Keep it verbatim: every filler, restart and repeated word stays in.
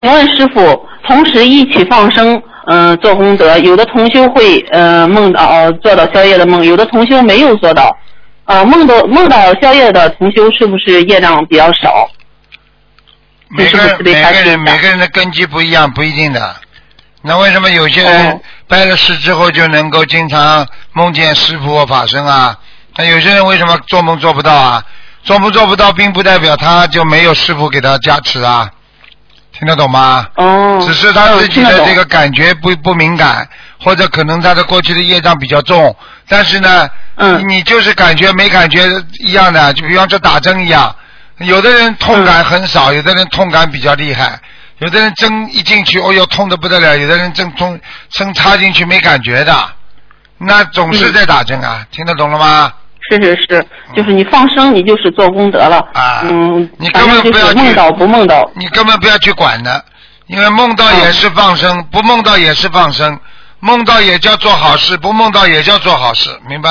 请问师傅，同时一起放生，嗯、呃，做功德，有的同修会呃梦到、呃、做到宵夜的梦，有的同修没有做到，呃，梦到梦到宵夜的同修是不是业障比较少？ 每个人每个人每个人的根基不一样，不一定的。那为什么有些人拜了师之后就能够经常梦见师父或法身啊？那有些人为什么做梦做不到啊？做梦做不到，并不代表他就没有师父给他加持啊。听得懂吗？ 哦。 只是他自己的这个感觉不不敏感，或者可能他的过去的业障比较重，但是呢， 嗯， 你就是感觉没感觉一样的，就比方说打针一样，有的人痛感很少，嗯、有的人痛感比较厉害，有的人针一进去，哦哟痛得不得了，有的人针冲针插进去没感觉的，那总是在打针啊，嗯、听得懂了吗？ 是是是，就是你放生，你就是做功德了。 啊， 嗯， 你根本不要去梦到不梦到， 你根本不要去管的，因为梦到也是放生，嗯、不梦到也是放生，梦到也叫做好事，不梦到也叫做好事，明白？